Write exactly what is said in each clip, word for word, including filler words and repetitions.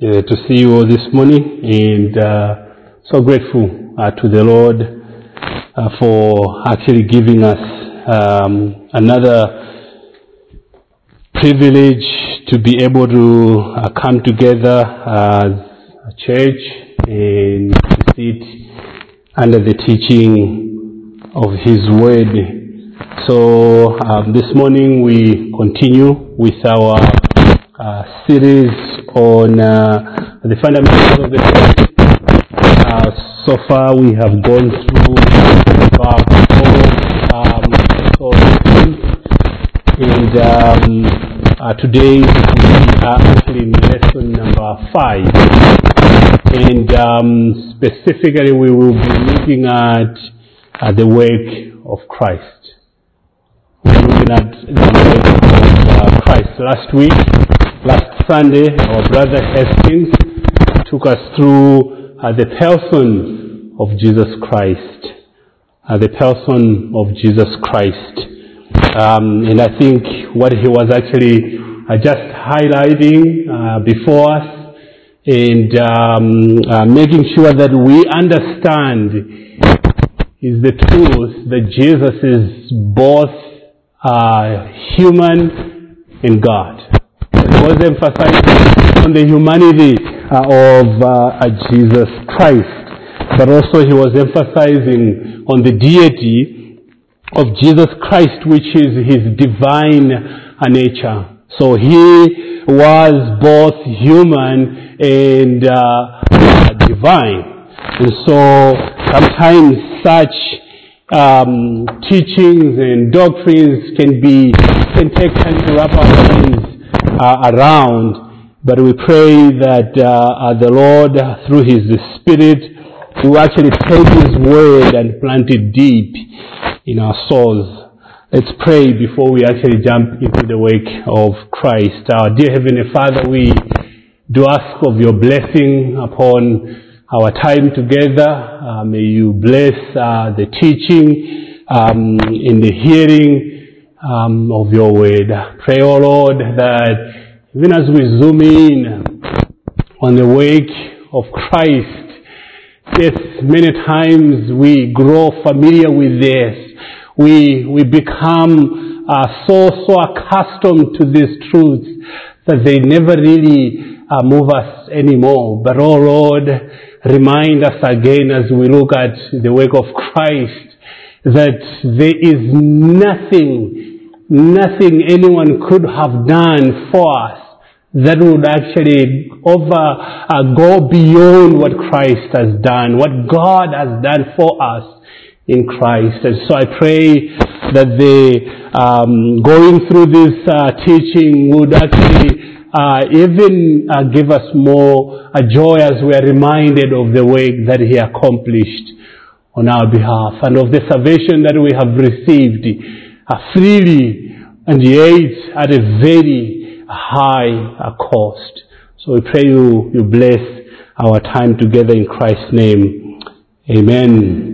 uh, to see you all this morning, and uh, so grateful uh, to the Lord uh, for actually giving us um, another privilege to be able to uh, come together as a church and to sit under the teaching of His Word. So um, this morning we continue with our uh, series on uh, the fundamentals of the faith. Uh, so far we have gone through about four um, so and um, uh, today we are actually in lesson number five, and um, specifically we will be looking at uh, the work of Christ. We're looking at the work of uh, Christ. Last week, last Sunday, our brother Hastings took us through uh, the person of Jesus Christ. Uh, the person of Jesus Christ. Um, and I think what he was actually uh, just highlighting uh, before us and um, uh, making sure that we understand is the truth that Jesus is both uh, human and God. He was emphasizing on the humanity uh, of uh, Jesus Christ, but also he was emphasizing on the deity of Jesus Christ, which is his divine nature. So he was both human and uh, uh, divine. And so sometimes such um, teachings and doctrines can be can take time to wrap our minds uh, around. But we pray that uh, the Lord, through His Spirit, will actually take His word and plant it deep in our souls. Let's pray before we actually jump into the work of Christ. Our dear Heavenly Father, we do ask of your blessing upon our time together. Uh, may you bless uh, the teaching um, in the hearing um, of your word. Pray, O Lord, that even as we zoom in on the work of Christ, yes, many times we grow familiar with this. We we become uh, so, so accustomed to these truths that they never really uh, move us anymore. But oh Lord, remind us again as we look at the work of Christ that there is nothing, nothing anyone could have done for us that would actually over uh, go beyond what Christ has done, what God has done for us in Christ. And so I pray that the um, going through this uh, teaching would actually uh, even uh, give us more uh, joy as we are reminded of the work that He accomplished on our behalf and of the salvation that we have received uh, freely and yet at a very high uh, cost. So we pray you, you bless our time together in Christ's name. Amen.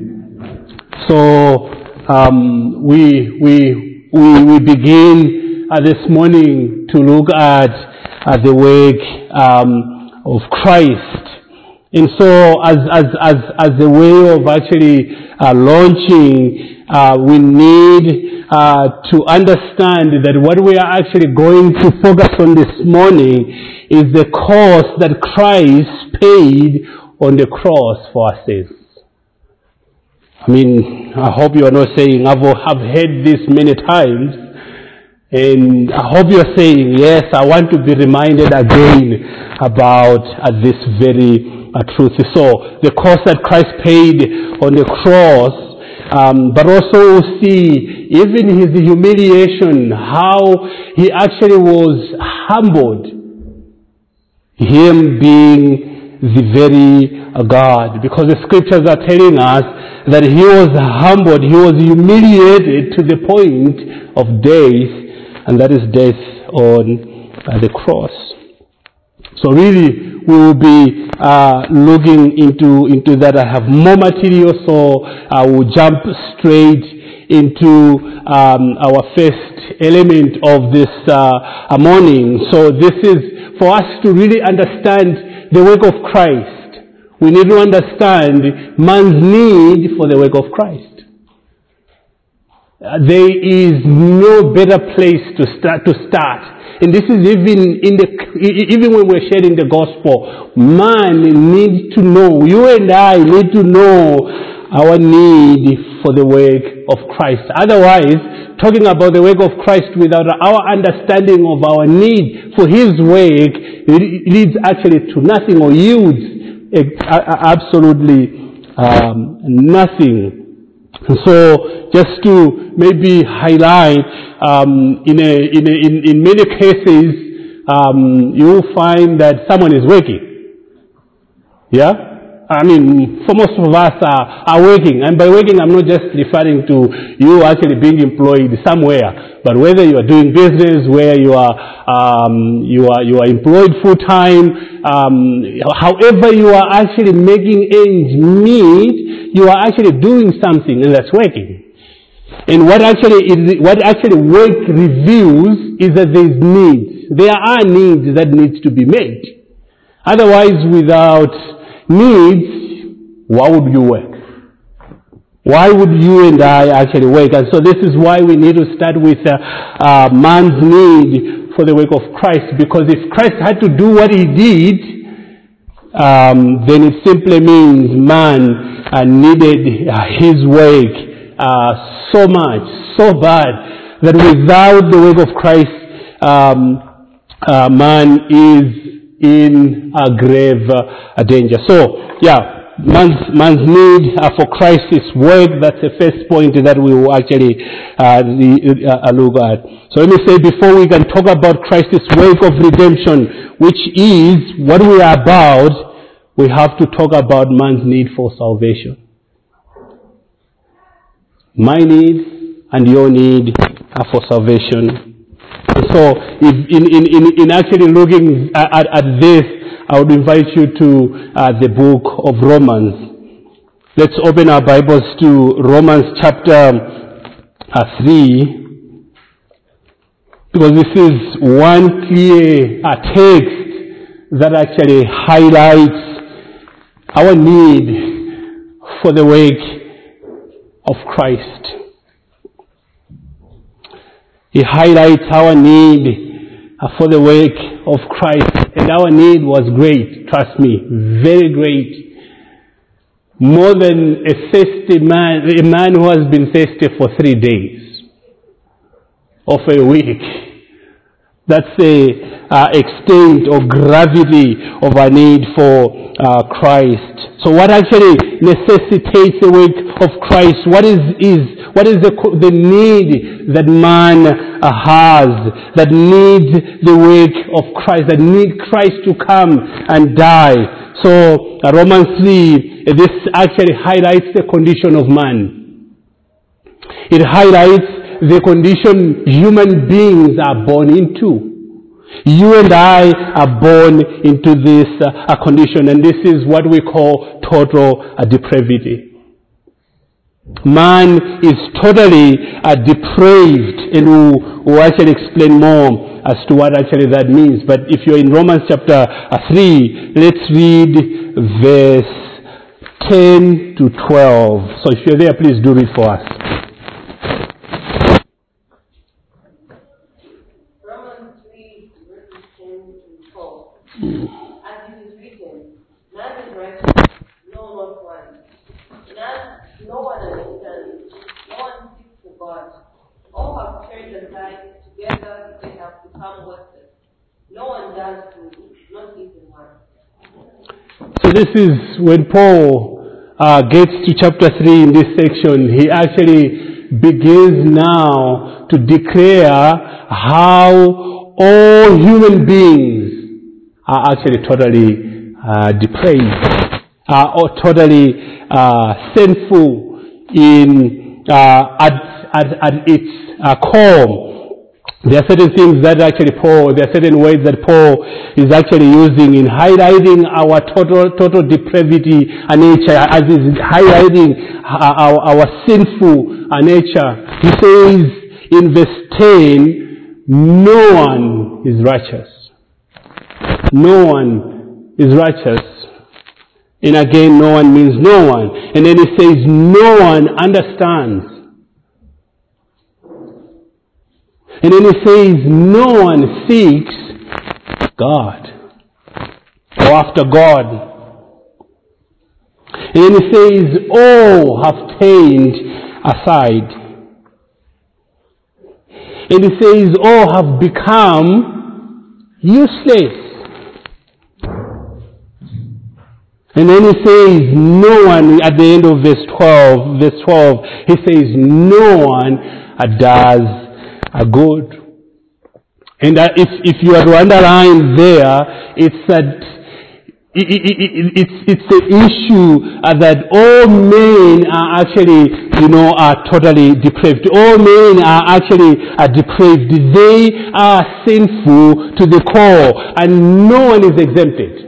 So um, we we we we begin uh, this morning to look at uh, the work um, of Christ, and so as as as as a way of actually uh, launching, uh, we need uh, to understand that what we are actually going to focus on this morning is the cost that Christ paid on the cross for our sins. I mean, I hope you are not saying, I've have heard this many times, and I hope you're saying, yes, I want to be reminded again about uh, this very uh, truth. So, the cost that Christ paid on the cross, um, but also we'll see even His humiliation, how He actually was humbled, Him being the very God, because the scriptures are telling us that He was humbled, He was humiliated to the point of death, and that is death on uh, the cross. So really, we will be uh, looking into into that. I have more material, so I will jump straight into um, our first element of this uh, morning. So this is for us to really understand the work of Christ, we need to understand man's need for the work of Christ. Uh, there is no better place to start. To start, and this is even in the even when we're sharing the gospel. Man needs to know. You and I need to know our need for the work of Christ. Otherwise, talking about the work of Christ without our understanding of our need for His work leads actually to nothing or yields absolutely um, nothing. So, just to maybe highlight, um, in, a, in, a, in in many cases, um, you will find that someone is working. Yeah? I mean, for most of us are, are working. And by working, I'm not just referring to you actually being employed somewhere, but whether you are doing business, where you are, um, you are, you are employed full time, um, however you are actually making ends meet, you are actually doing something, and that's working. And what actually is, what actually work reveals is that there is needs. There are needs that need to be made. Otherwise, without needs, why would you work? Why would you and I actually work? And so this is why we need to start with uh, uh, man's need for the work of Christ. Because if Christ had to do what He did, um, then it simply means man uh, needed uh, His work uh, so much, so bad, that without the work of Christ, um, uh, man is in a grave uh, danger. So, yeah, man's, man's need uh, for Christ's work, that's the first point that we will actually uh, the, uh, look at. So let me say, before we can talk about Christ's work of redemption, which is what we are about, we have to talk about man's need for salvation. My need and your need are for salvation. So, if in, in, in, in actually looking at, at this, I would invite you to uh, the book of Romans. Let's open our Bibles to Romans chapter uh, three, because this is one clear uh, text that actually highlights our need for the work of Christ. He highlights our need for the work of Christ. And our need was great, trust me, very great. More than a thirsty man, a man who has been thirsty for three days or for a week. That's the uh, extent or gravity of our need for uh, Christ. So what actually necessitates the work of Christ? What is, is what is the, the need that man uh, has, that needs the work of Christ, that need Christ to come and die? So uh, Romans three, uh, this actually highlights the condition of man. It highlights the condition human beings are born into. You and I are born into this uh, condition, and this is what we call total uh, depravity. Man is totally uh, depraved, and we'll, we'll actually explain more as to what actually that means. But if you're in Romans chapter uh, three, let's read verse ten to twelve. So if you're there, please do read for us. As it is written, none is righteous, no, not one. None, no one understands, no one seeks for God. All have turned aside, together they have become worthless. No one does good, not even one. So this is when Paul uh, gets to chapter three in this section. He actually begins now to declare how all human beings are actually totally uh, depraved, uh, or totally uh, sinful in uh, at, at, at its uh, core. There are certain things that actually Paul, there are certain words that Paul is actually using in highlighting our total total depravity and nature, as is highlighting our, our sinful uh, nature. He says in verse ten, no one is righteous. No one is righteous. And again, no one means no one. And then he says, no one understands. And then he says, no one seeks God or after God. And then he says, all have turned aside. And he says, all have become useless. And then he says, no one, at the end of verse twelve, verse twelve, he says, no one does a good. And uh, if, if you are to underline there, it's that it, it, it, it's, it's the issue uh, that all men are actually, you know, are totally depraved. All men are actually are depraved. They are sinful to the core, and no one is exempted.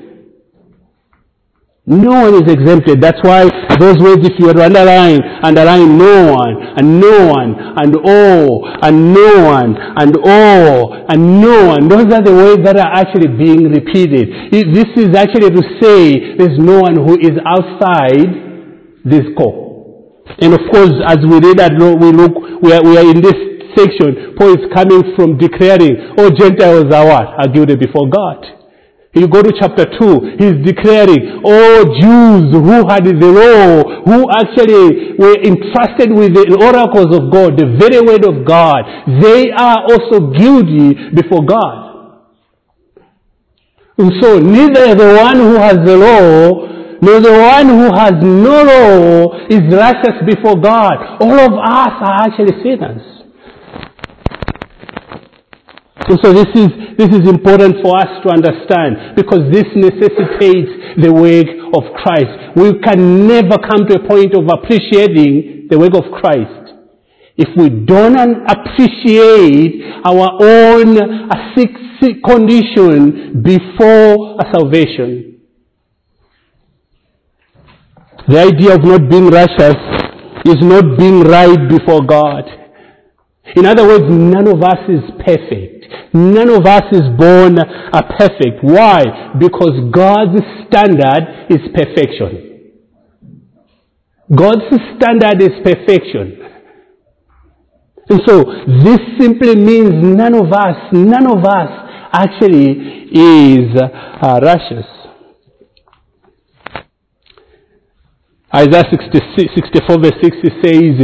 No one is exempted. That's why those words, if you were to underline, underline no one, and no one, and all, and no one, and all, and no one. Those are the words that are actually being repeated. This is actually to say there's no one who is outside this core. And of course, as we read that, we look, we are, we are in this section, Paul is coming from declaring, all Gentiles are what? Are guilty before God. You go to chapter two, he's declaring, all Jews who had the law, who actually were entrusted with the oracles of God, the very word of God, they are also guilty before God. And so neither the one who has the law, nor the one who has no law is righteous before God. All of us are actually sinners. And so this is, this is important for us to understand, because this necessitates the work of Christ. We can never come to a point of appreciating the work of Christ if we don't appreciate our own sick, sick condition before salvation. The idea of not being righteous is not being right before God. In other words, none of us is perfect. None of us is born a perfect. Why? Because God's standard is perfection. God's standard is perfection. And so this simply means none of us, none of us actually is uh, righteous. Isaiah sixty-six, sixty-four verse sixty says,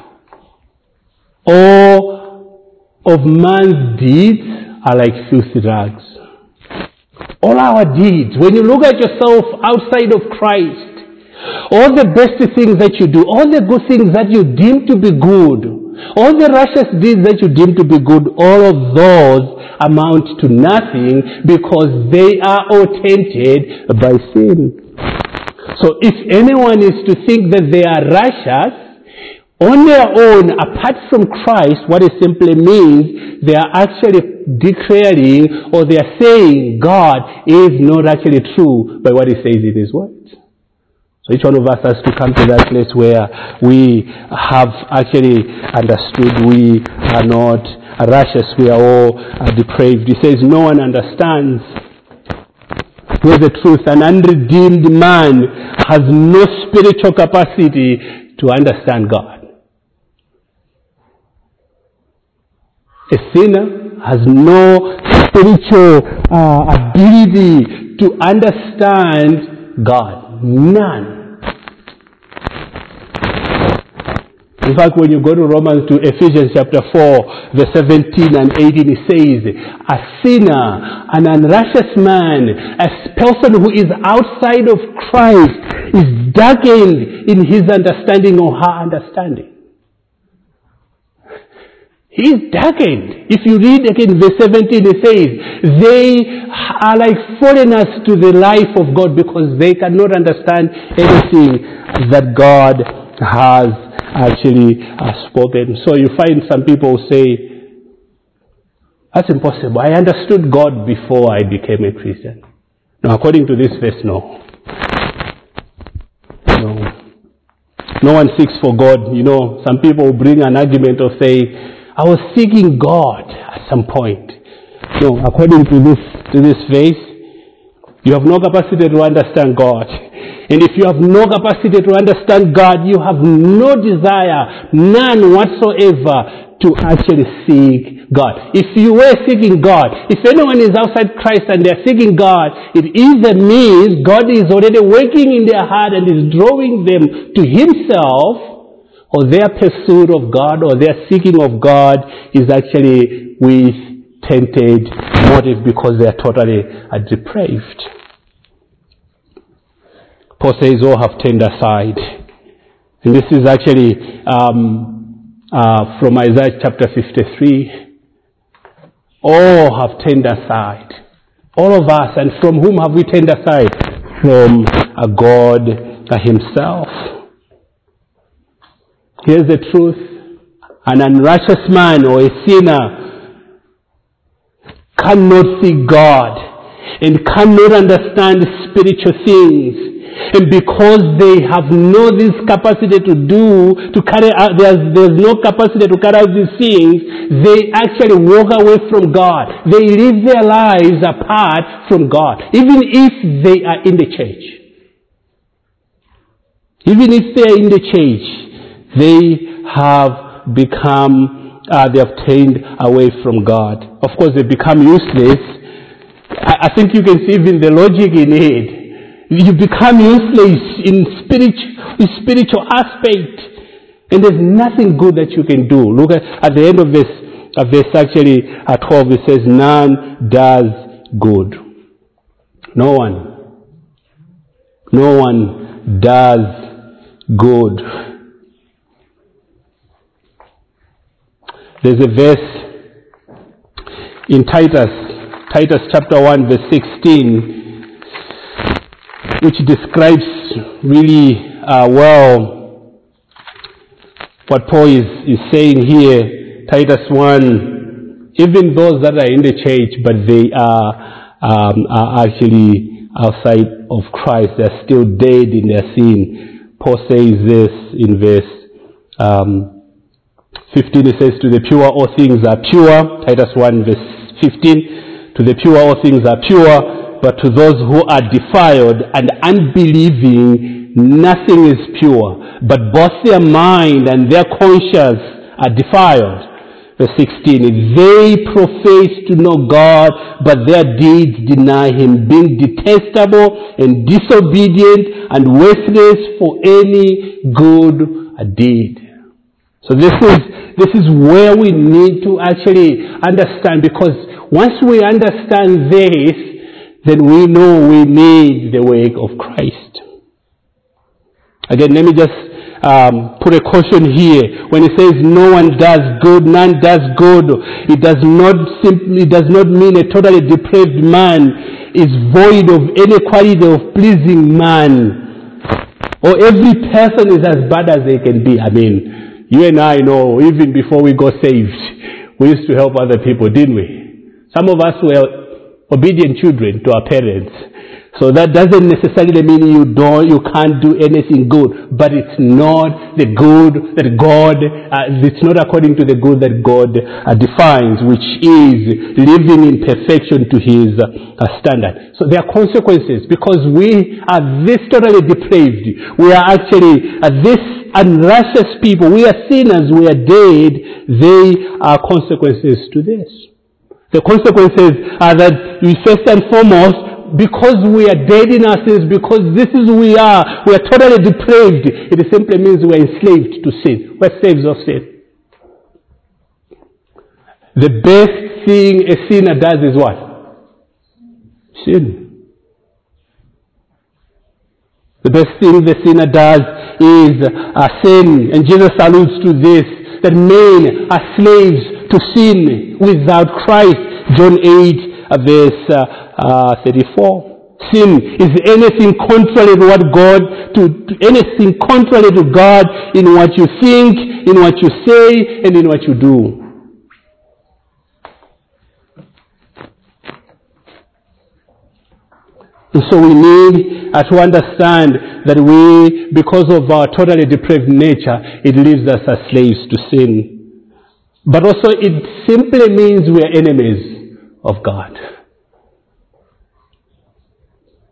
all of man's deeds are like filthy rags. All our deeds, when you look at yourself outside of Christ, all the best things that you do, all the good things that you deem to be good, all the righteous deeds that you deem to be good, all of those amount to nothing because they are all tainted by sin. So if anyone is to think that they are righteous on their own, apart from Christ, what it simply means, they are actually declaring or they are saying God is not actually true by what he says in his word. So each one of us has to come to that place where we have actually understood we are not righteous, we are all depraved. He says no one understands. Here's the truth, an unredeemed man has no spiritual capacity to understand God. A sinner has no spiritual uh, ability to understand God. None. In fact, when you go to Romans, to Ephesians chapter four, verse seventeen and eighteen, it says, a sinner, an unrighteous man, a person who is outside of Christ, is darkened in his understanding or her understanding. He is darkened. If you read again verse seventeen, it says, they are like foreigners to the life of God because they cannot understand anything that God has actually uh, spoken. So you find some people say, that's impossible. I understood God before I became a Christian. Now, according to this verse, no. No. No one seeks for God. You know, some people bring an argument of saying, I was seeking God at some point. No, according to this to this verse, You have no capacity to understand God. And if you have no capacity to understand God, you have no desire, none whatsoever, to actually seek God. If you were seeking God, if anyone is outside Christ and they are seeking God, it either means God is already working in their heart and is drawing them to Himself, or their pursuit of God or their seeking of God is actually with tainted motive because they are totally uh, depraved. Paul says, all have turned aside. And this is actually um, uh, from Isaiah chapter fifty-three. All have turned aside. All of us. And from whom have we turned aside? From uh, God uh, Himself. Here's the truth. An unrighteous man or a sinner cannot see God and cannot understand spiritual things. And because they have no this capacity to do, to carry out, there's, there's no capacity to carry out these things, they actually walk away from God. They live their lives apart from God, even if they are in the church. Even if they are in the church, they have become, uh, they have turned away from God. Of course, they become useless. I, I think you can see even the logic in it. You become useless in spiritual, in spiritual aspect. And there's nothing good that you can do. Look at, at the end of this, of verse actually at twelve, it says, none does good. No one. No one does good. There's a verse in Titus, Titus chapter one verse sixteen, which describes really uh, well what Paul is, is saying here. Titus one, even those that are in the church but they are, um, are actually outside of Christ, they are still dead in their sin. Paul says this in verse um, fifteen, it says, to the pure all things are pure. Titus one verse fifteen, to the pure all things are pure, but to those who are defiled and unbelieving, nothing is pure, but both their mind and their conscience are defiled. Verse sixteen, they profess to know God, but their deeds deny Him, being detestable and disobedient and worthless for any good deed. So this is, this is where we need to actually understand, because once we understand this, then we know we need the work of Christ. Again, let me just um, put a caution here. When it says no one does good, none does good, it does not simply, it does not mean a totally depraved man is void of any quality of pleasing man, or every person is as bad as they can be. I mean, you and I know, even before we got saved, we used to help other people, didn't we? Some of us were obedient children to our parents. So that doesn't necessarily mean you don't, you can't do anything good, but it's not the good that God, uh, it's not according to the good that God uh, defines, which is living in perfection to His uh, standard. So there are consequences, because we are this totally depraved. We are actually uh, this unrighteous people. We are sinners. We are dead. There are consequences to this. The consequences are that we first and foremost, because we are dead in our sins, because this is who we are, we are totally depraved, it simply means we are enslaved to sin. We're slaves of sin. The best thing a sinner does is what? Sin. The best thing the sinner does is uh, sin. And Jesus alludes to this, that men are slaves to sin without Christ. John eight, uh, verse uh, uh, thirty-four. Sin is anything contrary to what God, to, to anything contrary to God in what you think, in what you say, and in what you do. And so we need uh, to understand that we, because of our totally depraved nature, it leaves us as slaves to sin. But also it simply means we are enemies of God.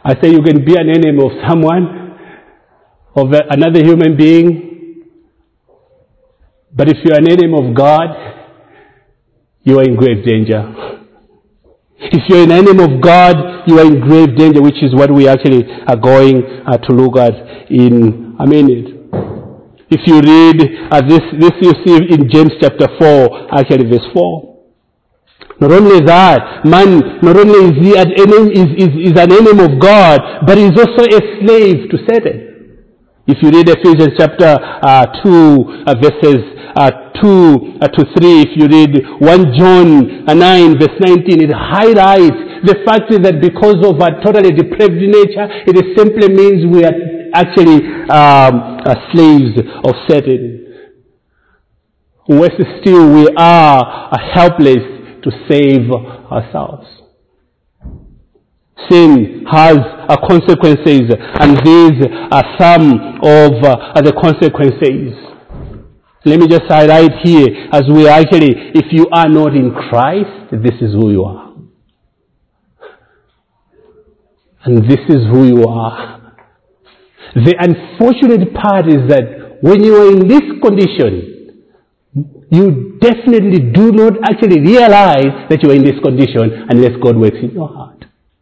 I say you can be an enemy of someone, of another human being, but if you're an enemy of God, you are in grave danger. If you're an enemy of God, you are in grave danger, which is what we actually are going uh, to look at in a minute. If you read uh, this, this you see in James chapter four, actually verse four. Not only that, man, not only is he an enemy, is, is, is an enemy of God, but he's also a slave to Satan. If you read Ephesians chapter uh, two, uh, verses uh, two uh, to three, if you read First John nine, verse nineteen, it highlights the fact that because of our totally depraved nature, it simply means we are actually um, uh, slaves of Satan. Worse still, we are uh, helpless to save ourselves. Sin has uh, consequences, and these are some of uh, the consequences. Let me just highlight here, as we actually, if you are not in Christ, this is who you are. And this is who you are. The unfortunate part is that when you are in this condition, you definitely do not actually realize that you are in this condition unless God works in your heart.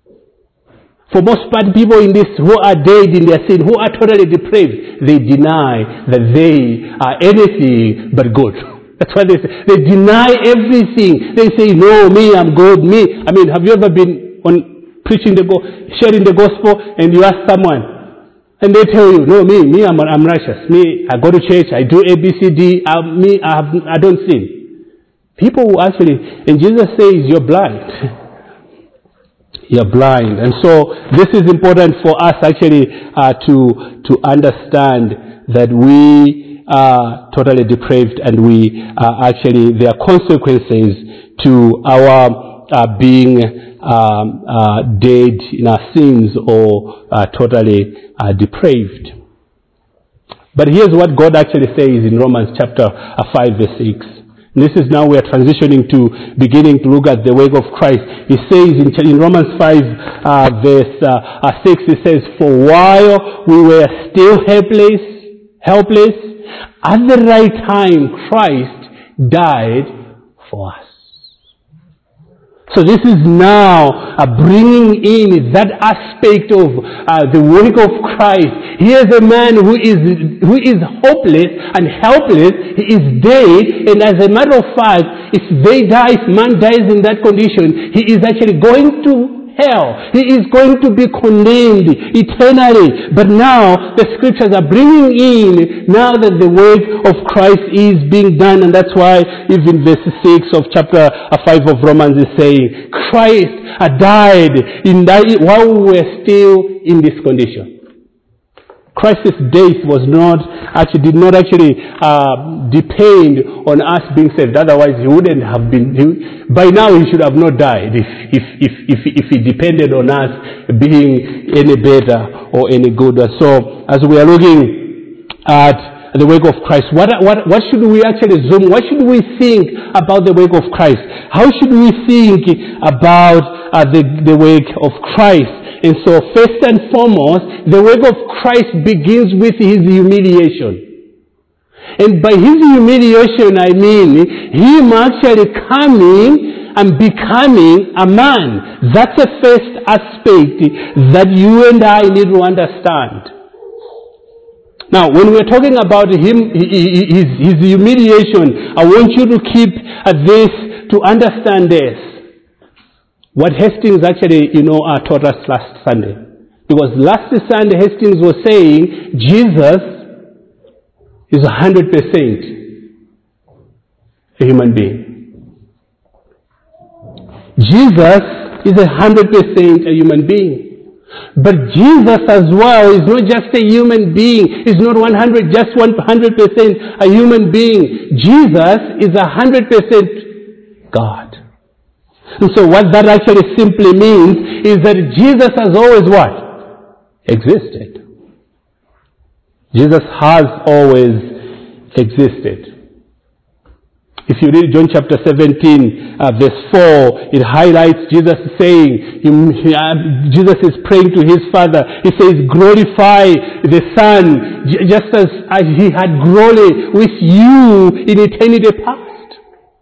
For most part, people in this who are dead in their sin, who are totally depraved, they deny that they are anything but good. That's what they say. They deny everything. They say, no, me, I'm good, me. I mean, have you ever been on preaching the, sharing the gospel, and you ask someone, and they tell you, no, me, me, I'm, I'm righteous. Me, I go to church, I do A, B, C, D. I, me, I, have, I don't sin. People will actually, and Jesus says, you're blind. You're blind. And so this is important for us actually uh, to, to understand that we are totally depraved, and we are actually, there are consequences to our uh, being um, uh, dead in our sins or uh, totally uh, depraved. But here's what God actually says in Romans chapter five verse six. This is now we are transitioning to beginning to look at the work of Christ. He says in, in Romans five uh, verse uh, six, he says, for while we were still helpless, helpless, at the right time Christ died for us. So this is now uh, bringing in that aspect of uh, the work of Christ. Here's a man who is who is hopeless and helpless. He is dead, and as a matter of fact, if they die, if man dies in that condition, he is actually going to hell. He is going to be condemned eternally. But now the scriptures are bringing in now that the work of Christ is being done, and that's why even verse six of chapter five of Romans is saying, Christ died in that while we were still in this condition. Christ's death was not actually did not actually uh, depend on us being saved. Otherwise, he wouldn't have been. He, by now, he should have not died if if if if if he depended on us being any better or any good. So, as we are looking at the work of Christ, what what what should we actually zoom? What should we think about the work of Christ? How should we think about uh, the the work of Christ? And so, first and foremost, the work of Christ begins with his humiliation. And by his humiliation, I mean him actually coming and becoming a man. That's the first aspect that you and I need to understand. Now, when we're talking about him, his, his humiliation, I want you to keep this, to understand this. What Hastings actually, you know, uh, taught us last Sunday. Because last Sunday, Hastings was saying Jesus is one hundred percent a human being. Jesus is one hundred percent a human being. But Jesus as well is not just a human being. He's not one hundred, just one hundred percent a human being. Jesus is one hundred percent God. And so what that actually simply means is that Jesus has always what? Existed. Jesus has always existed. If you read John chapter seventeen, uh, verse four, it highlights Jesus saying, he, uh, Jesus is praying to his Father. He says, glorify the Son, j- just as, as he had glory with you in eternity past.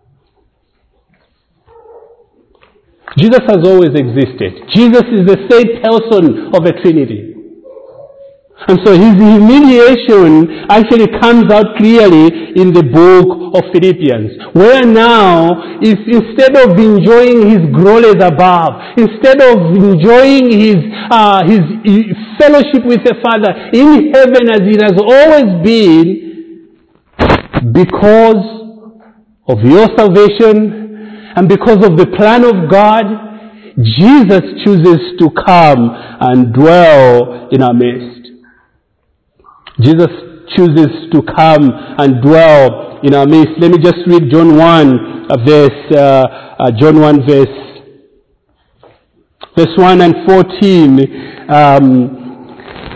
Jesus has always existed. Jesus is the third person of the Trinity. And so his humiliation actually comes out clearly in the book of Philippians, where now, is instead of enjoying his glories above, instead of enjoying his, uh, his fellowship with the Father in heaven as it has always been, because of your salvation and because of the plan of God, Jesus chooses to come and dwell in our midst. Jesus chooses to come and dwell in our midst. Let me just read John one, uh, verse, uh, uh, John one, verse, verse one and fourteen. Um,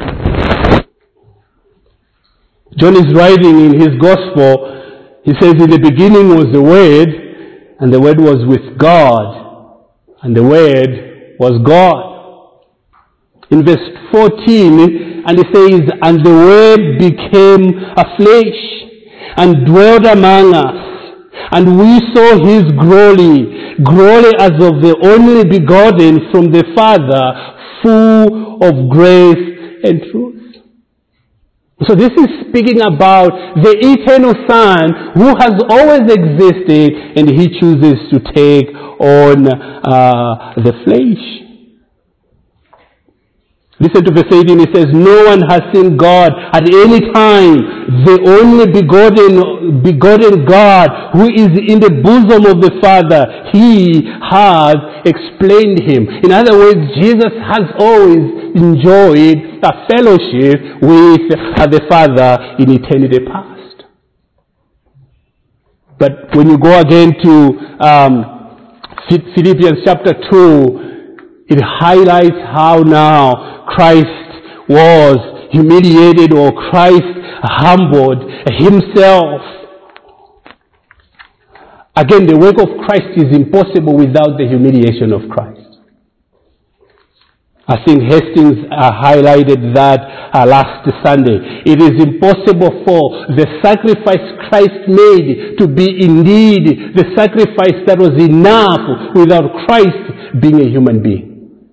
John is writing in his gospel. He says, in the beginning was the Word, and the Word was with God, and the Word was God. In verse fourteen, and it says, and the Word became a flesh and dwelt among us, and we saw his glory, glory as of the only begotten from the Father, full of grace and truth. So this is speaking about the eternal Son who has always existed, and he chooses to take on uh, the flesh. Listen to verse eighteen, it says, no one has seen God at any time. The only begotten, begotten God who is in the bosom of the Father, he has explained him. In other words, Jesus has always enjoyed a fellowship with the Father in eternity past. But when you go again to um, Philippians chapter two, it highlights how now Christ was humiliated, or Christ humbled himself. Again, the work of Christ is impossible without the humiliation of Christ. I think Hastings uh, highlighted that uh, last Sunday. It is impossible for the sacrifice Christ made to be indeed the sacrifice that was enough without Christ being a human being.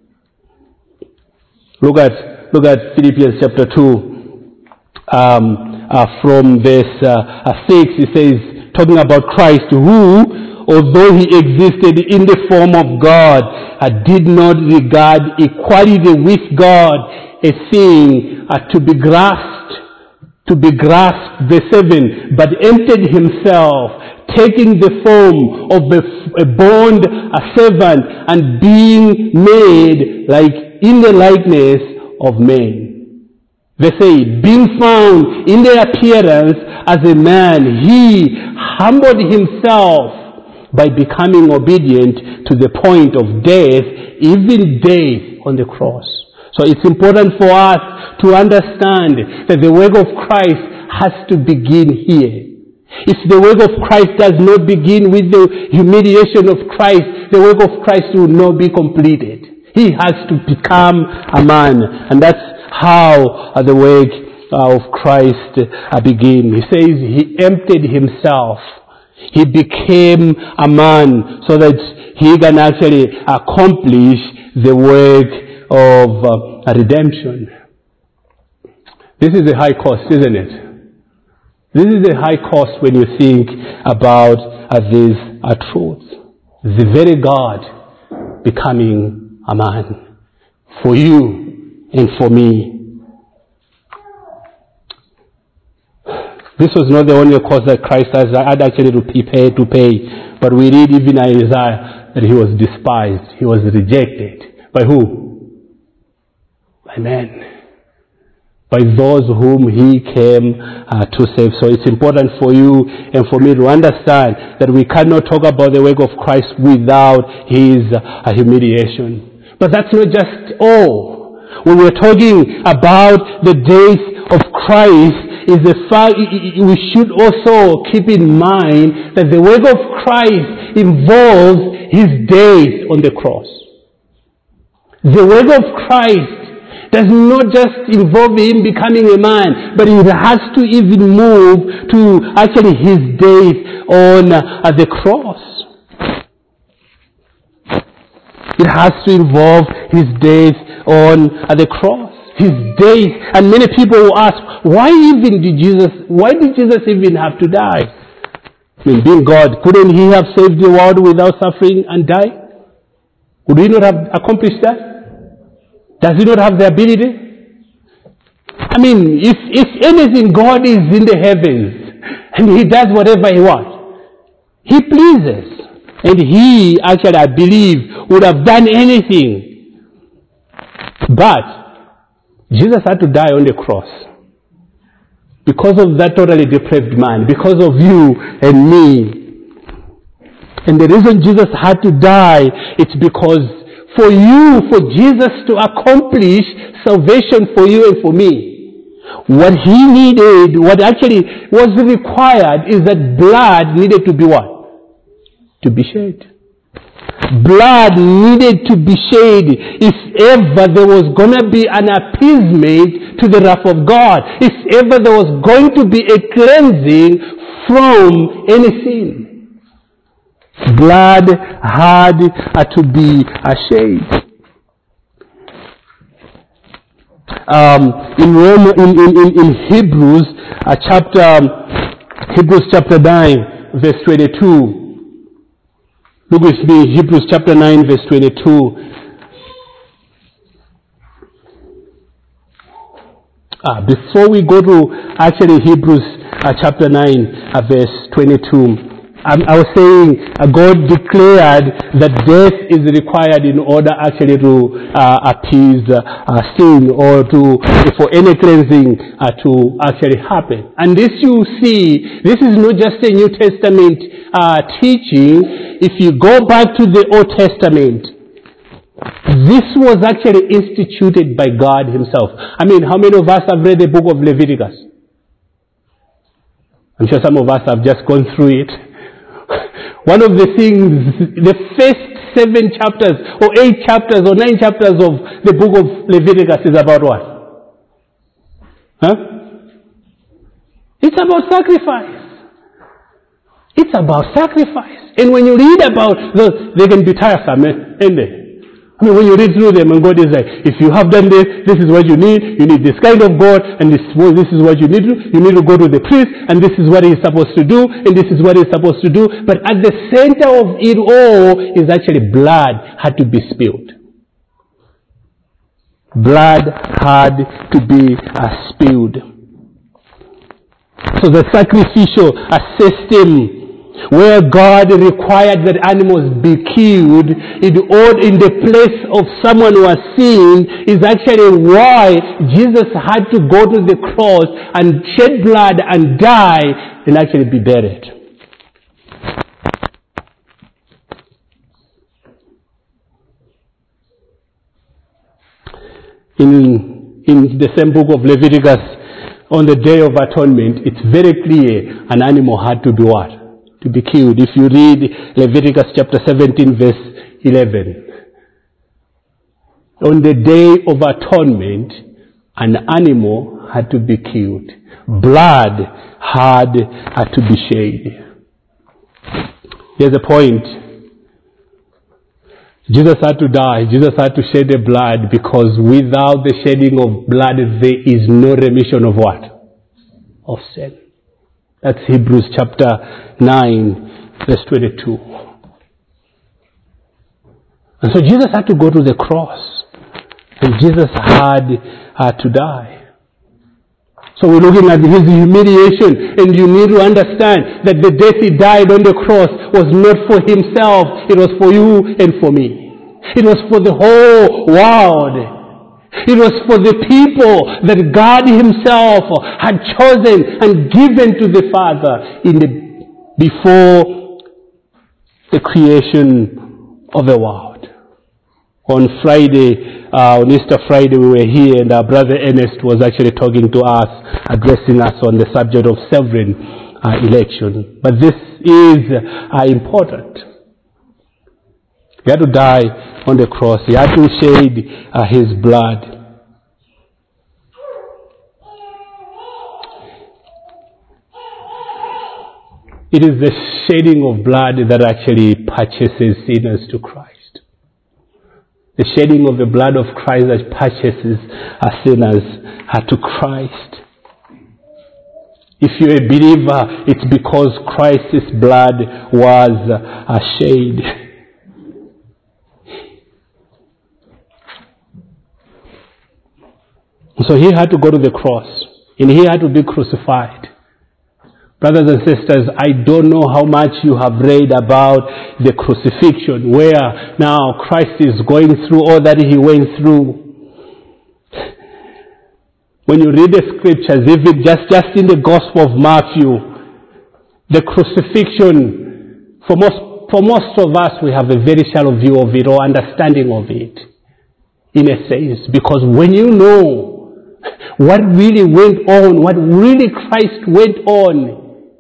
Look at look at Philippians chapter two, um, uh, from verse uh, uh, six. It says, talking about Christ, who, although he existed in the form of God, uh, did not regard equality with God a thing uh, to be grasped, to be grasped. Verse seven. But emptied himself, taking the form of a, a bond, a servant, and being made like in the likeness of men. They say, being found in the appearance as a man, he humbled himself by becoming obedient to the point of death, even death on the cross. So it's important for us to understand that the work of Christ has to begin here. If the work of Christ does not begin with the humiliation of Christ, the work of Christ will not be completed. He has to become a man. And that's how uh, the work uh, of Christ uh, begins. He says he emptied himself. He became a man so that he can actually accomplish the work of uh, redemption. This is a high cost, isn't it? This is a high cost when you think about uh, these uh, truths. The very God becoming a man for you and for me. This was not the only cost that Christ had actually to pay, to pay. But we read even in Isaiah that he was despised. He was rejected. By who? By men. By those whom he came uh, to save. So it's important for you and for me to understand that we cannot talk about the work of Christ without his uh, humiliation. But that's not just all. When we're talking about the days of Christ, is the fact we should also keep in mind that the work of Christ involves his days on the cross. The work of Christ does not just involve him becoming a man, but it has to even move to actually his days on uh, the cross. It has to involve his days on uh, the cross. His days. And many people will ask, why even did Jesus, why did Jesus even have to die? I mean, being God, couldn't he have saved the world without suffering and die? Would he not have accomplished that? Does he not have the ability? I mean, if, if anything, God is in the heavens and he does whatever he wants. He pleases. And he actually, I believe, would have done anything. But Jesus had to die on the cross. Because of that totally depraved man. Because of you and me. And the reason Jesus had to die, it's because for you, for Jesus to accomplish salvation for you and for me, what he needed, what actually was required is that blood needed to be what? To be shed. Blood needed to be shed if ever there was going to be an appeasement to the wrath of God. If ever there was going to be a cleansing from any sin. Blood had uh, to be uh, shed. Um, in Rome, in, in, in, in Hebrews uh, chapter Hebrews chapter nine, verse twenty-two. Look with me, Hebrews chapter nine, verse twenty-two. Ah, before we go to actually Hebrews uh, chapter nine, uh, verse twenty-two. I was saying uh, God declared that death is required in order actually to uh, appease uh, uh, sin or to for any cleansing uh, to actually happen. And this you see, this is not just a New Testament uh, teaching. If you go back to the Old Testament, this was actually instituted by God himself. I mean, how many of us have read the book of Leviticus? I'm sure some of us have just gone through it. One of the things, the first seven chapters or eight chapters or nine chapters of the book of Leviticus is about what? Huh? It's about sacrifice. It's about sacrifice. And when you read about those, they can be tiresome, ain't they? I mean, when you read through them and God is like, if you have done this, this is what you need. You need this kind of God, and this, this is what you need to. You need to go to the priest, and this is what he's supposed to do, and this is what he's supposed to do. But at the center of it all is actually blood had to be spilled. Blood had to be uh, spilled. So the sacrificial uh, system where God required that animals be killed in, in the place of someone who has sinned is actually why Jesus had to go to the cross and shed blood and die and actually be buried. In, in the same book of Leviticus, on the Day of Atonement, it's very clear an animal had to be what? To be killed. If you read Leviticus chapter seventeen, verse eleven. On the Day of Atonement, an animal had to be killed. Blood had, had to be shed. Here's the point. Jesus had to die. Jesus had to shed the blood because without the shedding of blood, there is no remission of what? Of sin. That's Hebrews chapter nine, verse twenty-two. And so Jesus had to go to the cross. And Jesus had, had to die. So we're looking at his humiliation, and you need to understand that the death he died on the cross was not for himself, it was for you and for me. It was for the whole world. It was for the people that God himself had chosen and given to the Father in the, before the creation of the world. On Friday, uh, on Easter Friday, we were here and our brother Ernest was actually talking to us, addressing us on the subject of sovereign uh, election. But this is uh, important. He had to die on the cross. He had to shed uh, his blood. It is the shedding of blood that actually purchases sinners to Christ. The shedding of the blood of Christ that purchases our sinners to Christ. If you're a believer, it's because Christ's blood was uh, shed. So he had to go to the cross, and he had to be crucified. Brothers and sisters, I don't know how much you have read about the crucifixion, where now Christ is going through all that he went through. When you read the scriptures, even just, just in the Gospel of Matthew, the crucifixion, for most, for most of us, we have a very shallow view of it or understanding of it, in a sense, because when you know what really went on, what really Christ went on,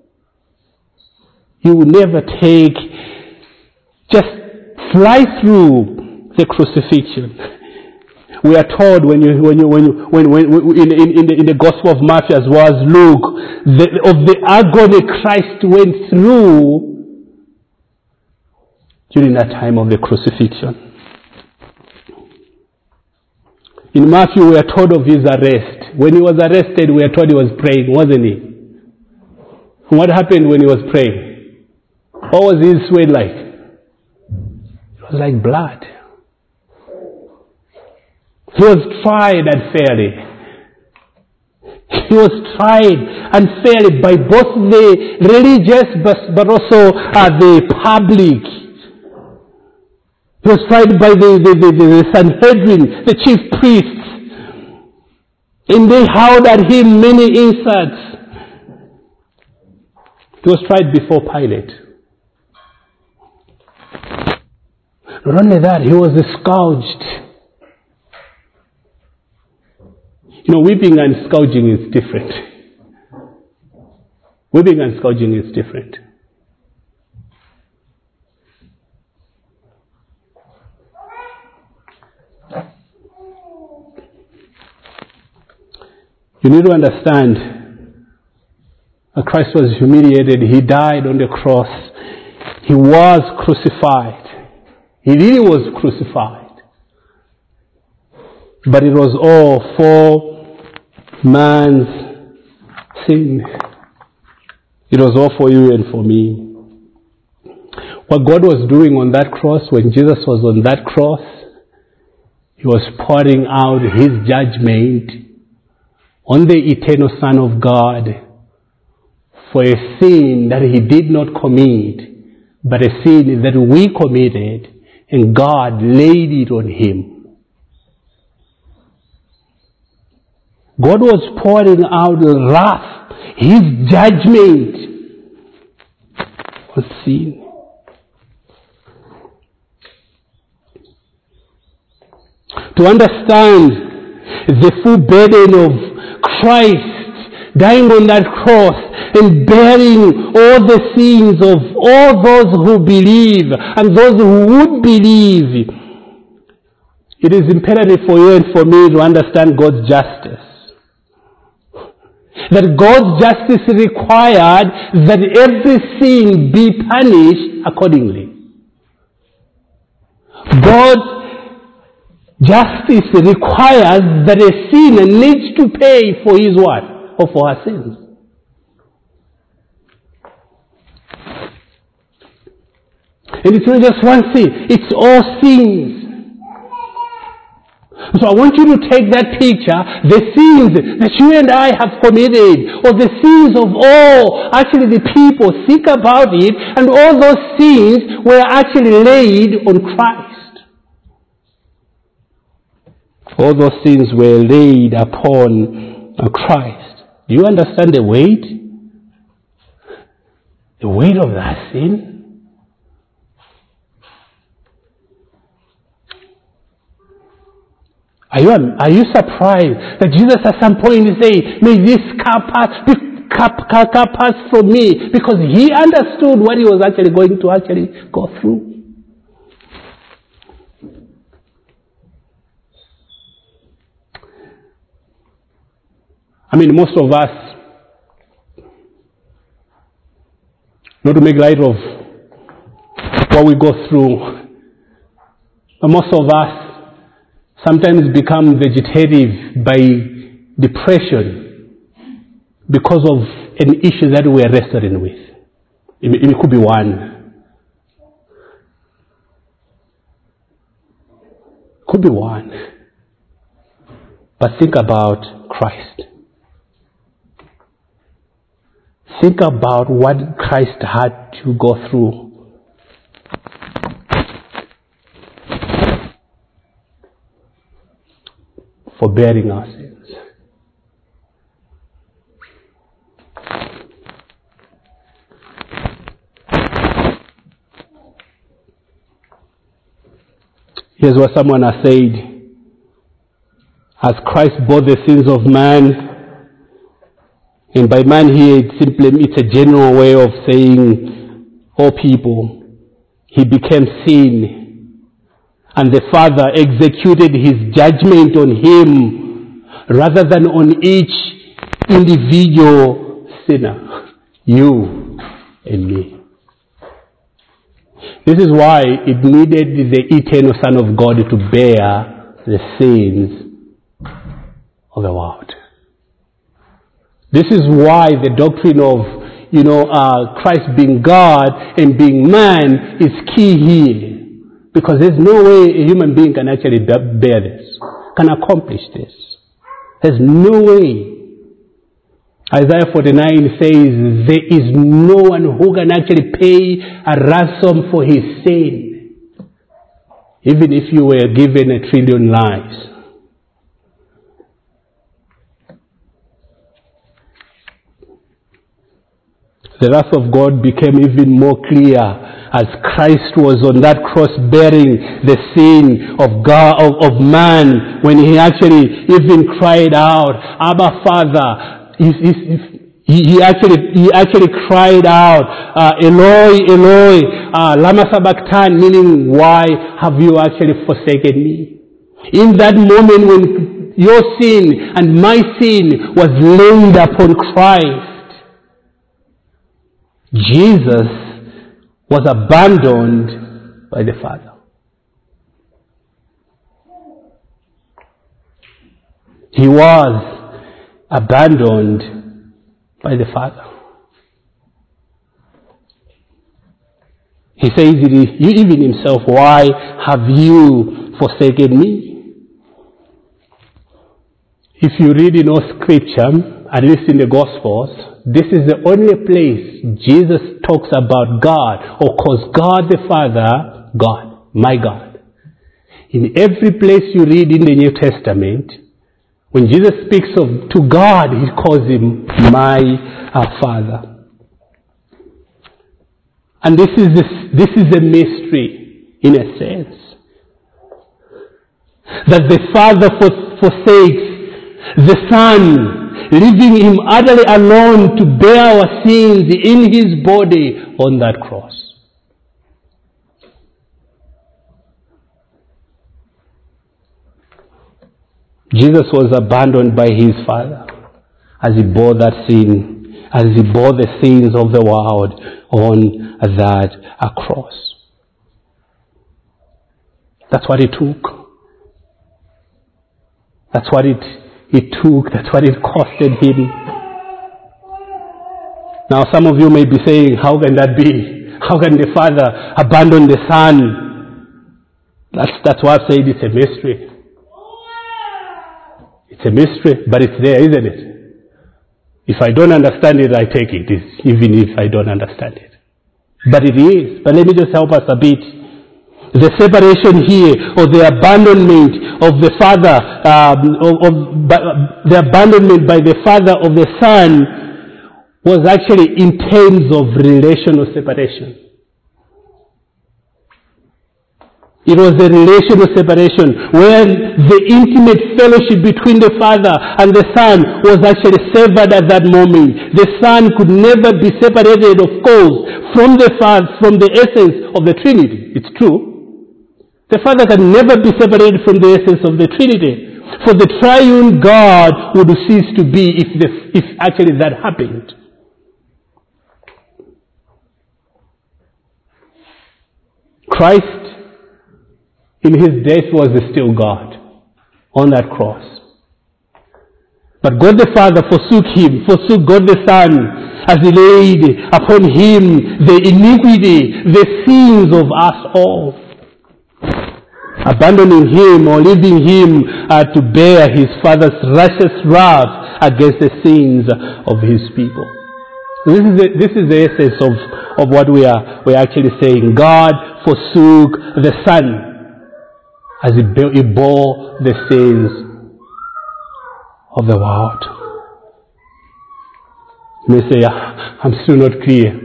you will never take, just fly through the crucifixion. We are told when you, when you, when you, when, when, in, in, in, the, in the Gospel of Matthew as well as Luke, the, of the agony Christ went through during that time of the crucifixion. In Matthew, we are told of his arrest. When he was arrested, we are told he was praying, wasn't he? What happened when he was praying? What was his sweat like? It was like blood. He was tried unfairly. He was tried unfairly by both the religious but, but also uh, the public. He was tried by the, the, the, the Sanhedrin, the chief priests. And they howled at him many insults. He was tried before Pilate. Not only that, he was scourged. You know, whipping and scourging is different. Whipping and scourging is different. You need to understand that Christ was humiliated. He died on the cross. He was crucified. He really was crucified. But it was all for man's sin. It was all for you and for me. What God was doing on that cross, when Jesus was on that cross, he was pouring out his judgment on the eternal Son of God for a sin that he did not commit, but a sin that we committed, and God laid it on him. God was pouring out wrath, his judgment on sin. To understand the full burden of Christ dying on that cross and bearing all the sins of all those who believe and those who would believe, it is imperative for you and for me to understand God's justice. That God's justice required that every sin be punished accordingly. God's justice requires that a sinner needs to pay for his what? Or for her sins. And it's not just one sin, it's all sins. So I want you to take that picture, the sins that you and I have committed, or the sins of all, actually the people, think about it, and all those sins were actually laid on Christ. All those sins were laid upon Christ. Do you understand the weight? The weight of that sin? Are you, are you surprised that Jesus at some point say, may this cup pass, cup, cup, cup pass from me? Because he understood what he was actually going to actually go through. I mean, most of us, not to make light of what we go through, but most of us sometimes become vegetative by depression because of an issue that we are wrestling with. It, it could be one. Could be one. But think about Christ. Think about what Christ had to go through. For bearing our sins. Here's what someone has said. As Christ bore the sins of man, and by man here it's simply it's a general way of saying all people, he became sin. And the Father executed his judgment on him rather than on each individual sinner, you and me. This is why it needed the eternal Son of God to bear the sins of the world. This is why the doctrine of, you know, uh, Christ being God and being man is key here. Because there's no way a human being can actually bear this, can accomplish this. There's no way. Isaiah forty-nine says, there is no one who can actually pay a ransom for his sin. Even if you were given a trillion lives. The wrath of God became even more clear as Christ was on that cross bearing the sin of God, of, of man, when he actually even cried out, Abba Father. He, he, he actually he actually cried out, uh, Eloi, Eloi, uh, lama sabachthani, meaning, why have you actually forsaken me? In that moment when your sin and my sin was laid upon Christ, Jesus was abandoned by the Father. He was abandoned by the Father. He says, even himself, why have you forsaken me? If you read in all scripture, at least in the Gospels, this is the only place Jesus talks about God or calls God the Father, God, my God. In every place you read in the New Testament, when Jesus speaks of to God, he calls him my uh, Father. And this is this, this is a mystery, in a sense, that the Father forsakes the Son, leaving him utterly alone to bear our sins in his body on that cross. Jesus was abandoned by his Father as he bore that sin, as he bore the sins of the world on that cross. That's what it took. That's what it It took, that's what it costed him. Now some of you may be saying, how can that be? How can the Father abandon the Son? That's, that's why I said it's a mystery. It's a mystery, but it's there, isn't it? If I don't understand it, I take it, it's, even if I don't understand it. But it is. But let me just help us a bit. The separation here, or the abandonment of the Father, um, of, of the abandonment by the Father of the Son, was actually in terms of relational separation. It was a relational separation where the intimate fellowship between the Father and the Son was actually severed at that moment. The Son could never be separated, of course, from the Father, from the essence of the Trinity. It's true. The Father can never be separated from the essence of the Trinity. For the triune God would cease to be if, the, if actually that happened. Christ in his death was still God on that cross. But God the Father forsook him, forsook God the Son, as he laid upon him the iniquity, the sins of us all. Abandoning him or leaving him uh, to bear his Father's righteous wrath against the sins of his people. This is the, this is the essence of, of what we are, we are actually saying. God forsook the Son as he bore the sins of the world. You may say, I'm still not clear.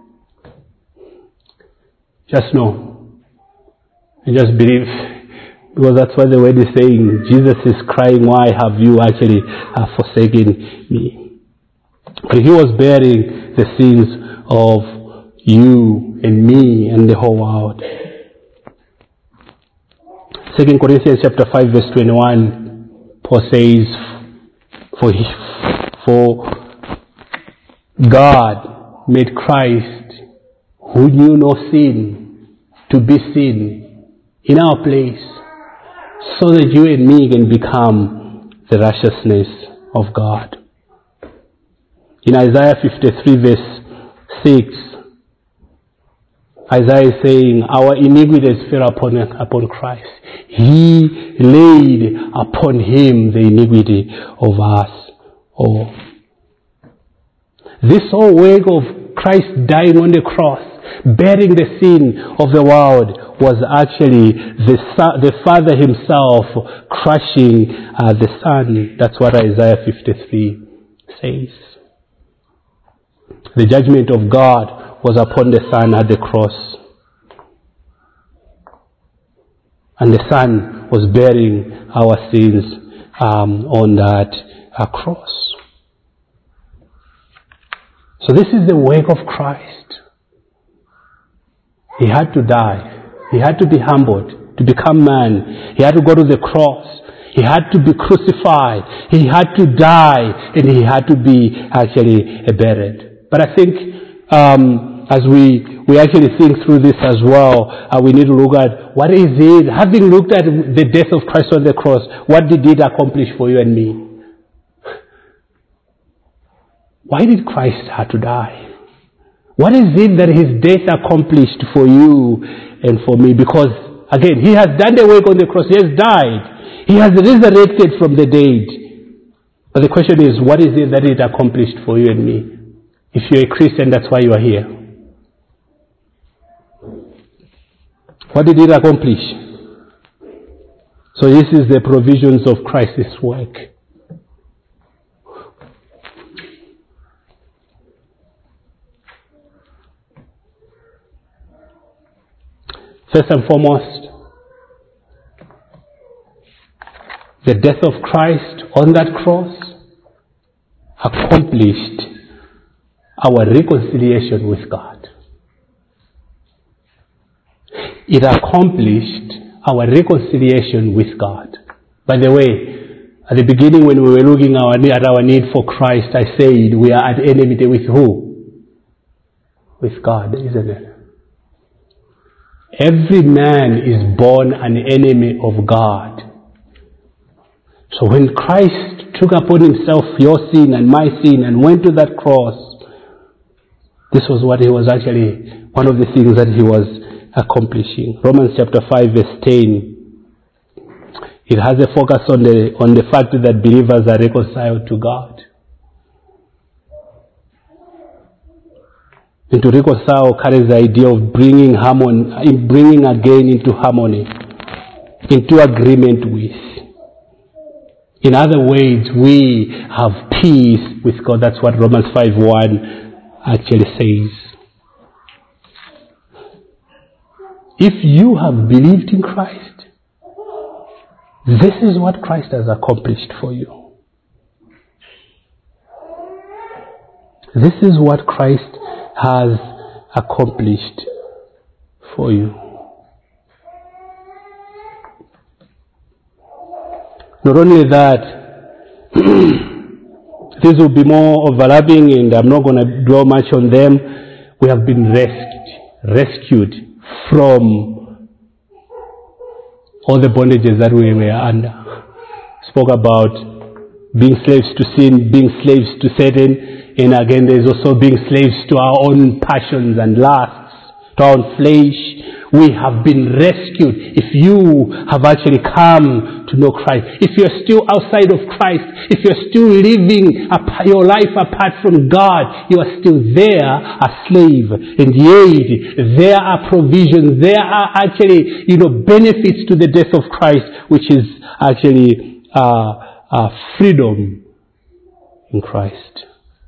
Just know. And just believe. Because that's what the word is saying. Jesus is crying, why have you actually uh, forsaken me? But he was bearing the sins of you and me and the whole world. Second Corinthians chapter five verse twenty-one, Paul says, for, for God made Christ, who knew no sin, to be sin in our place, so that you and me can become the righteousness of God. In Isaiah fifty-three verse six, Isaiah is saying, our iniquities fell upon, upon Christ. He laid upon him the iniquity of us all. This whole work of Christ dying on the cross, bearing the sin of the world, was actually the, the Father himself crushing uh, the Son. That's what Isaiah fifty-three says. The judgment of God was upon the Son at the cross. And the Son was bearing our sins um, on that uh, cross. So this is the work of Christ. He had to die. He had to be humbled to become man. He had to go to the cross. He had to be crucified. He had to die, and he had to be actually buried. But I think um, as we we actually think through this as well, uh, we need to look at what is it, having looked at the death of Christ on the cross, what did it accomplish for you and me? Why did Christ have to die? What is it that his death accomplished for you and for me? Because, again, he has done the work on the cross. He has died. He has resurrected from the dead. But the question is, what is it that it accomplished for you and me? If you're a Christian, that's why you are here. What did it accomplish? So this is the provisions of Christ's work. First and foremost, the death of Christ on that cross accomplished our reconciliation with God. It accomplished our reconciliation with God. By the way, at the beginning when we were looking at our need for Christ, I said we are at enmity with who? With God, isn't it? Every man is born an enemy of God. So when Christ took upon himself your sin and my sin and went to that cross, this was what he was actually, one of the things that he was accomplishing. Romans chapter five verse ten. It has a focus on the, on the fact that believers are reconciled to God. And to reconcile carries the idea of bringing harmony, bringing again into harmony, into agreement with. In other words, we have peace with God. That's what Romans five one actually says. If you have believed in Christ, this is what Christ has accomplished for you. This is what Christ has accomplished for you. Not only that, these will be more overlapping and I'm not going to dwell much on them. We have been rescued, rescued from all the bondages that we were under. Spoke about being slaves to sin, being slaves to Satan, and again there's also being slaves to our own passions and lusts, to our own flesh. We have been rescued. If you have actually come to know Christ, if you're still outside of Christ, if you're still living your life apart from God, you are still there a slave. And yet, there are provisions, there are actually, you know, benefits to the death of Christ, which is actually uh, uh, freedom in Christ.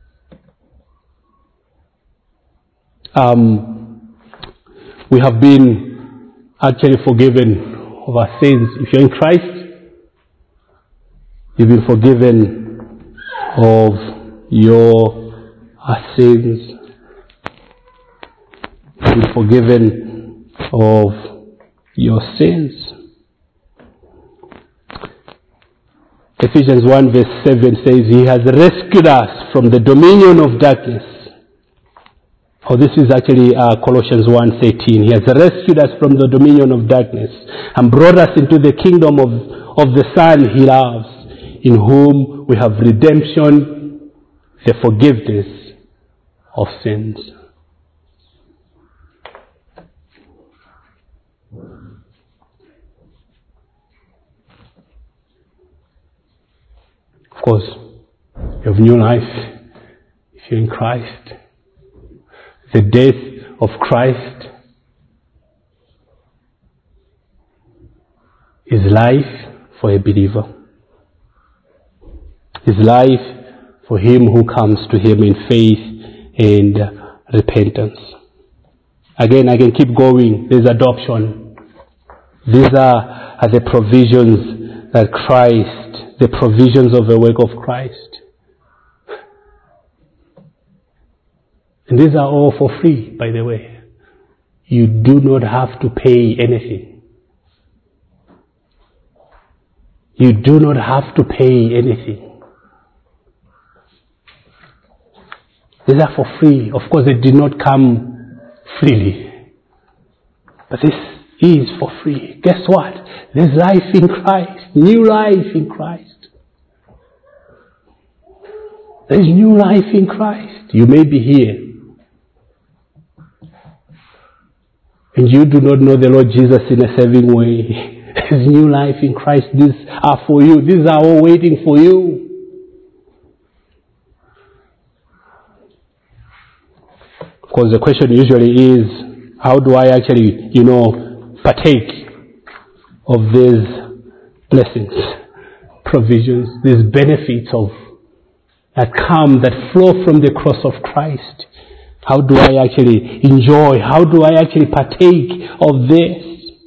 Um, we have been actually forgiven of our sins. If you're in Christ, you've been forgiven of your uh, sins. You've been forgiven of your sins. Ephesians one verse seven says, He has rescued us from the dominion of darkness. Oh, this is actually uh, Colossians one thirteen. He has rescued us from the dominion of darkness and brought us into the kingdom of, of the Son He loves, in whom we have redemption, the forgiveness of sins. Of course, you have new life if you're in Christ. The death of Christ is life for a believer. Is life for him who comes to him in faith and repentance. Again, I can keep going. There's adoption. These are, are the provisions that Christ, the provisions of the work of Christ. And these are all for free, by the way. You do not have to pay anything. You do not have to pay anything. These are for free. Of course, they did not come freely. But this is for free. Guess what? There's life in Christ. New life in Christ. There's new life in Christ. You may be here, and you do not know the Lord Jesus in a saving way. There's new life in Christ. These are for you. These are all waiting for you. Of course, the question usually is, how do I actually, you know, partake of these blessings, provisions, these benefits of that come, that flow from the cross of Christ? How do I actually enjoy? How do I actually partake of this?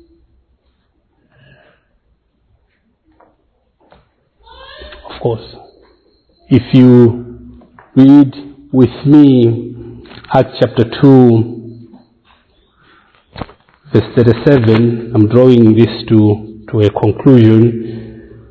Of course, if you read with me Acts chapter two, verse thirty-seven, I'm drawing this to, to a conclusion.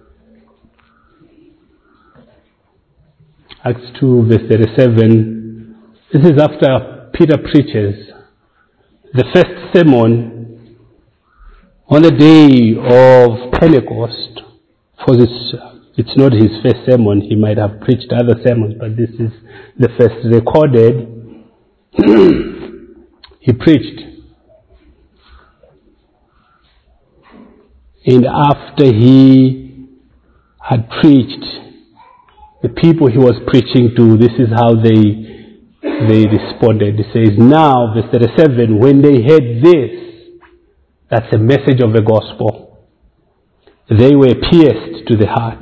Acts two, verse thirty-seven. This is after Peter preaches the first sermon on the day of Pentecost. For this, it's not his first sermon. He might have preached other sermons, but this is the first recorded. He preached. And after he had preached, the people he was preaching to, this is how they They responded. It says, now, verse thirty-seven, when they heard this, that's a message of the gospel, they were pierced to the heart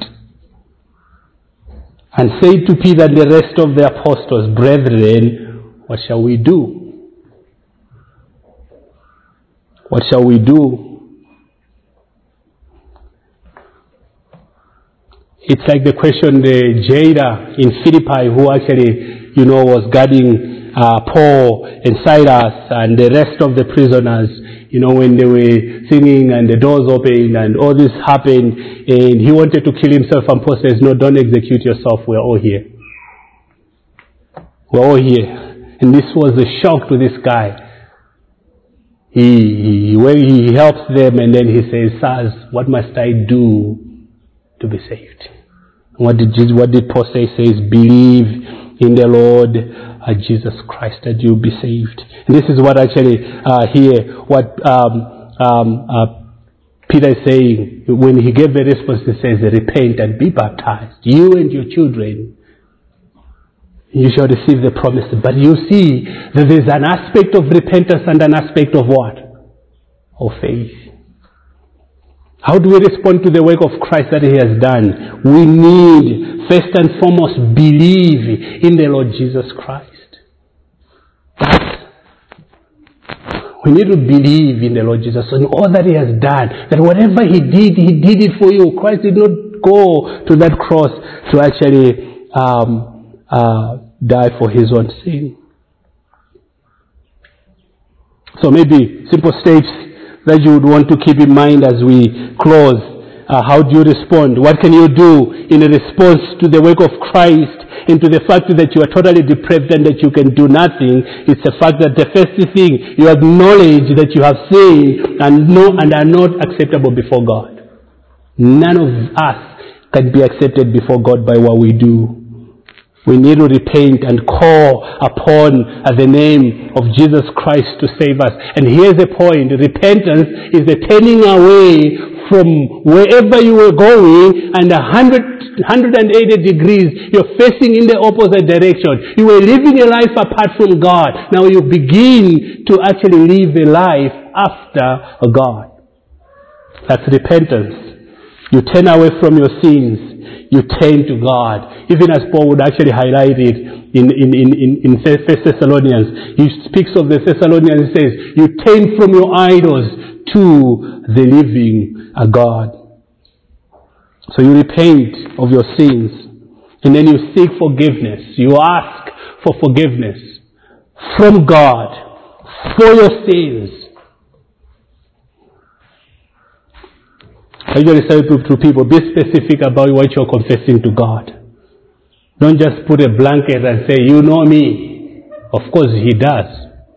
and said to Peter and the rest of the apostles, brethren, what shall we do? What shall we do? It's like the question the jailer in Philippi, who actually, you know, was guarding uh, Paul and Silas and the rest of the prisoners, you know, when they were singing and the doors opened and all this happened, and he wanted to kill himself, and Paul says, no, don't execute yourself, we're all here. We're all here. And this was a shock to this guy. He, he, when he helps them, and then he says, sirs, what must I do to be saved? What did Jesus, what did Paul say? He says, believe in the Lord uh, Jesus Christ that you'll be saved. And this is what actually uh, here, what um, um, uh, Peter is saying when he gave the response. He says, repent and be baptized, you and your children. You shall receive the promise. But you see that there's an aspect of repentance and an aspect of what? Of faith. How do we respond to the work of Christ that He has done? We need, first and foremost, believe in the Lord Jesus Christ. That's, we need to believe in the Lord Jesus and all that He has done. That whatever He did, He did it for you. Christ did not go to that cross to actually um, uh, die for His own sin. So maybe simple steps that you would want to keep in mind as we close. Uh, how do you respond? What can you do in response to the work of Christ and to the fact that you are totally depraved and that you can do nothing? It's the fact that the first thing, you acknowledge that you have sinned and know and are not acceptable before God. None of us can be accepted before God by what we do. We need to repent and call upon the name of Jesus Christ to save us. And here's the point. Repentance is the turning away from wherever you were going and a hundred, one hundred eighty degrees, you're facing in the opposite direction. You were living a life apart from God. Now you begin to actually live a life after God. That's repentance. You turn away from your sins. You turn to God. Even as Paul would actually highlight it in, in, in, in First Thessalonians. He speaks of the Thessalonians. He says, you turn from your idols to the living God. So you repent of your sins. And then you seek forgiveness. You ask for forgiveness from God for your sins. I usually say to people, be specific about what you're confessing to God. Don't just put a blanket and say, you know me. Of course He does.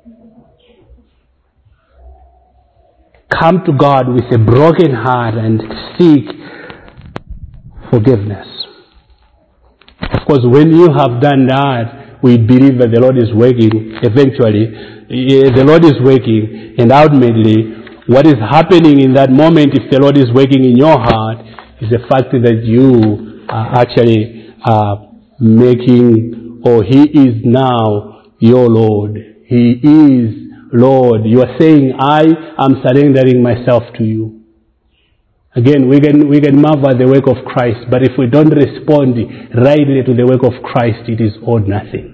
Come to God with a broken heart and seek forgiveness. Of course, when you have done that, we believe that the Lord is working. Eventually, the Lord is working, and ultimately, what is happening in that moment, if the Lord is working in your heart, is the fact that you are actually uh, making, or He is now your Lord. He is Lord. You are saying, I am surrendering myself to you. Again, we can, we can marvel at the work of Christ, but if we don't respond rightly to the work of Christ, it is all nothing.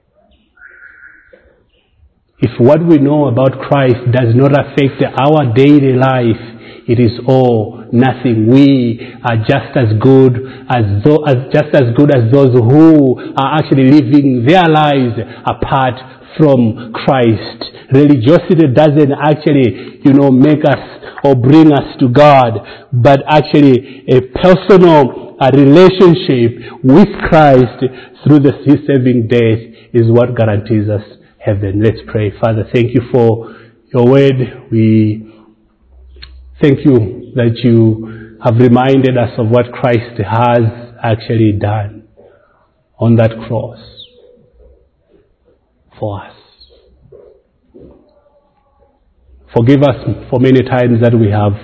If what we know about Christ does not affect our daily life, it is all nothing. We are just as good as, though, as just as good as those who are actually living their lives apart from Christ. Religiosity doesn't actually, you know, make us or bring us to God, but actually a personal a relationship with Christ through the His saving death is what guarantees us heaven. Let's pray. Father, thank you for your word. We thank you that you have reminded us of what Christ has actually done on that cross for us. Forgive us for many times that we have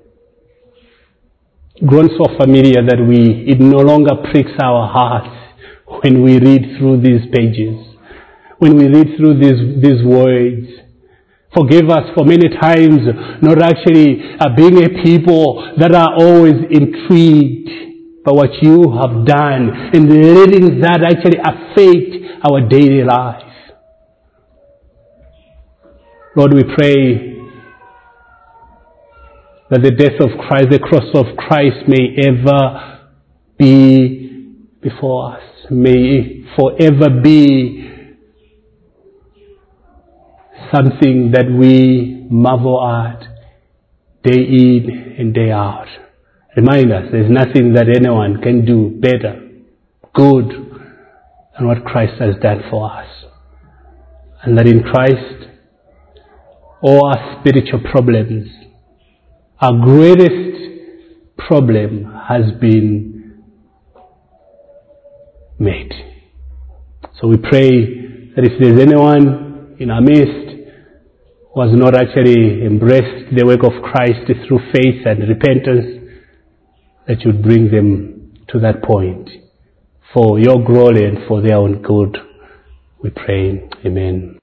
grown so familiar that we it no longer pricks our hearts when we read through these pages. When we read through these, these words. Forgive us for many times not actually uh, being a people that are always intrigued by what you have done and letting that actually affect our daily life. Lord, we pray that the death of Christ, the cross of Christ may ever be before us, may forever be something that we marvel at day in and day out. Remind us, there's nothing that anyone can do better, good, than what Christ has done for us. And that in Christ, all our spiritual problems, our greatest problem has been made. So we pray that if there's anyone in our midst who has not actually embraced the work of Christ through faith and repentance, that you bring them to that point for your glory and for their own good. We pray. Amen.